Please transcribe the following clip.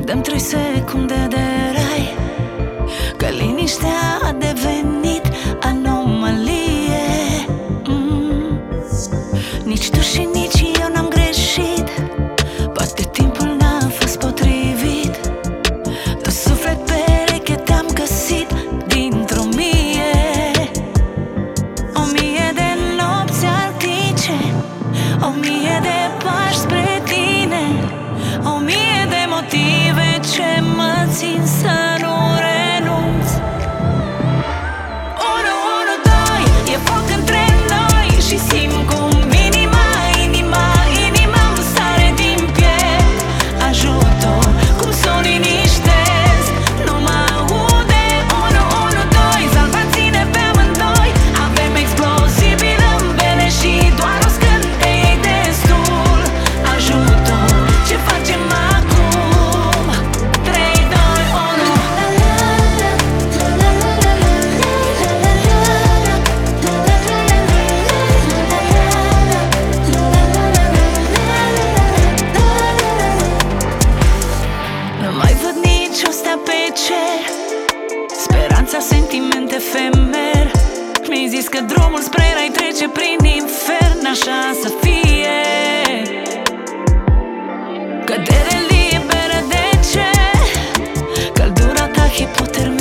Dăm 3 secunde de rai, că liniștea a devenit anomalie. Nici tu și nici eu n-am greșit, poate timpul n-a fost potrivit. Tu suflet pereche te-am găsit dintr-o mie. 1000 de nopți arctice, 1000 de pași spre tine, 1000 de motive ce mă țin să nu renunț. 112, e foc între noi și simt cum inima îmi sare din piept. Ajutor, cum să o liniștesc, nu mă aude. 112, salvați-ne pe amândoi. Avem explozibil în bele și doar o scânteie destul. Ajutor, ce facem acum? 3, 2, 1. Nu mai văd nici o stea pe cer, speranța, sentiment efemer. Mi-ai zis că drumul spre rai trece prin infern, așa să fie. Cădere liberă de ce? Căldura ta hipotermie.